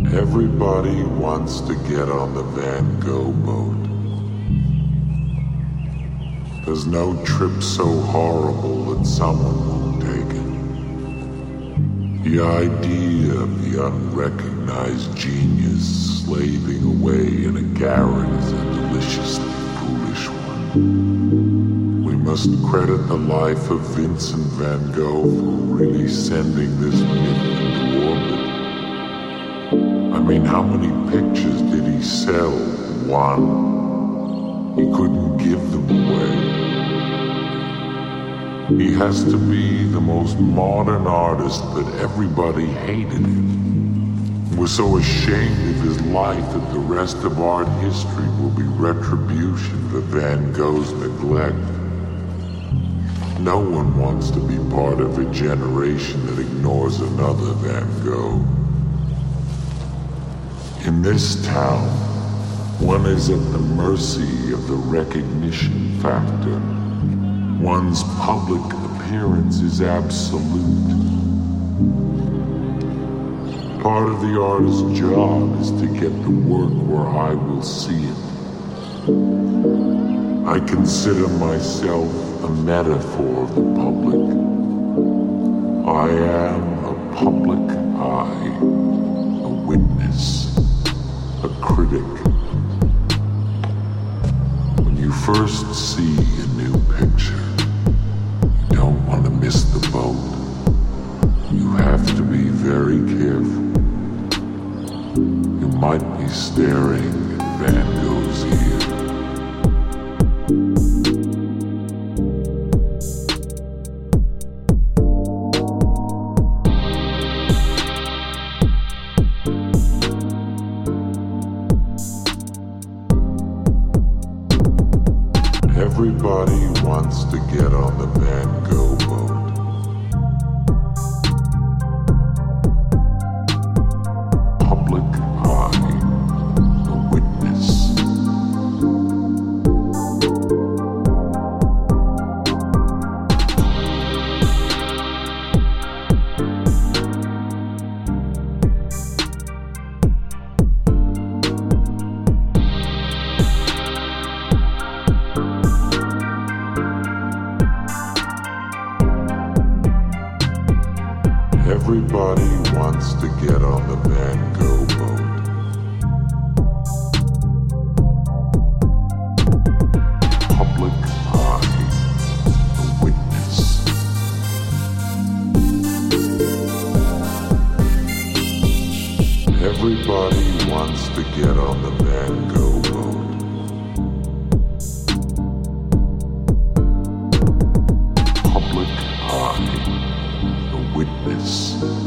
Everybody wants to get on the Van Gogh boat. There's no trip so horrible that someone won't take it. The idea of the unrecognized genius slaving away in a garret is a deliciously foolish one. We must credit the life of Vincent van Gogh for really sending this myth into orbit. I mean, how many pictures did he sell? One. He couldn't give them away. He has to be the most modern artist, but everybody hated him. We're so ashamed of his life that the rest of art history will be retribution for Van Gogh's neglect. No one wants to be part of a generation that ignores another Van Gogh. In this town, one is at the mercy of the recognition factor. One's public appearance is absolute. Part of the artist's job is to get the work where I will see it. I consider myself a metaphor of the public. I am a public eye, a witness, a critic. When you first see a new picture, you don't want to miss the boat. You have to be very careful. You might be staring at Van Gogh's ear. Everybody wants to get on the Van Gogh boat. Public eye, a witness. Everybody wants to get on the Van Gogh boat. Public eye, a witness. Everybody wants to get on the Van Gogh boat. Public eye, a witness.